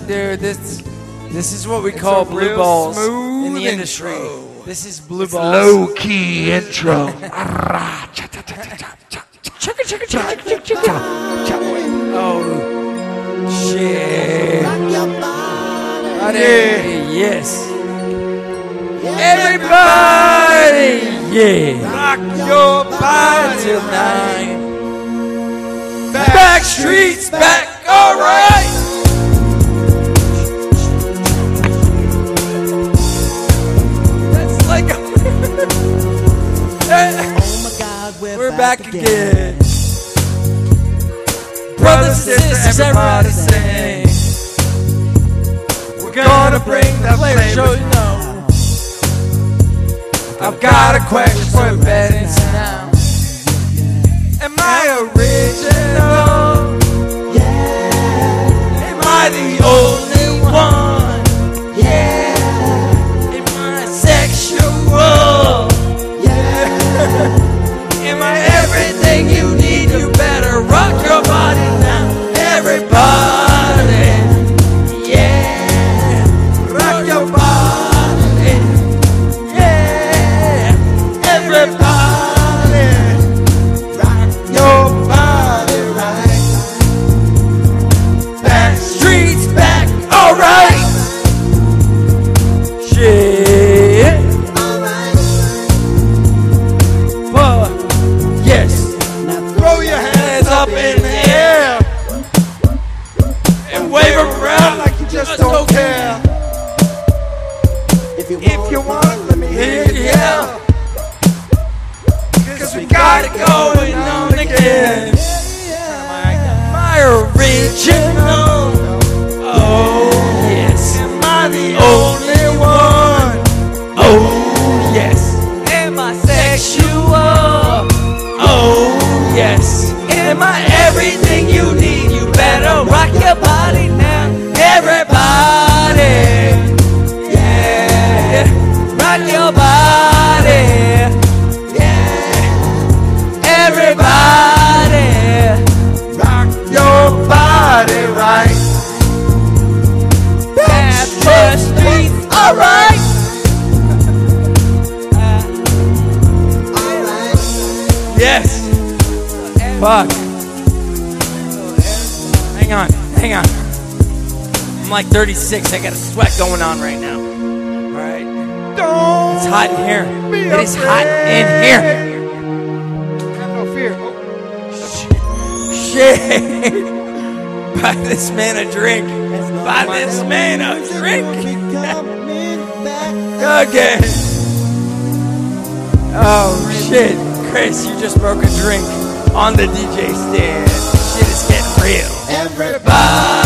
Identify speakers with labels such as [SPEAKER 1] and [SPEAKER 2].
[SPEAKER 1] dude, this is what we call blue balls in the industry. This is blue balls.
[SPEAKER 2] Low key intro.
[SPEAKER 1] Oh shit! Yes. Everybody, yeah.
[SPEAKER 2] Rock your body
[SPEAKER 1] Till 9. Back streets back, alright. That's like we're back again. Brothers, sisters, everybody sing. We're gonna bring the flavor. Show you know. I've got a question for you, Betty now. Am I original? Yeah. Am I the only one? Yeah. Am I sexual? Yeah. Am I everything you need? You better rock your body now, everybody. Yeah. Rock your body. Yeah. Everybody. Just don't care. If you want, let me hear you yell. Cause we got it going on again. My original. Oh yes. Am I the only one? Oh yes. Am I sexual? Oh yes. Am I everything you need? You better rock your body now. Everybody, yeah, rock your body, yeah, everybody, rock your body right. Back the streets, alright. Yes. Fuck. Hang on. I'm like 36. I got a sweat going on right now. Alright. It's hot in here. It is hot in here.
[SPEAKER 2] Have no fear.
[SPEAKER 1] Shit. Buy this man a drink. Buy this man a drink. Again. Oh shit. Chris, you just broke a drink on the DJ stand. Shit is getting real. Everybody.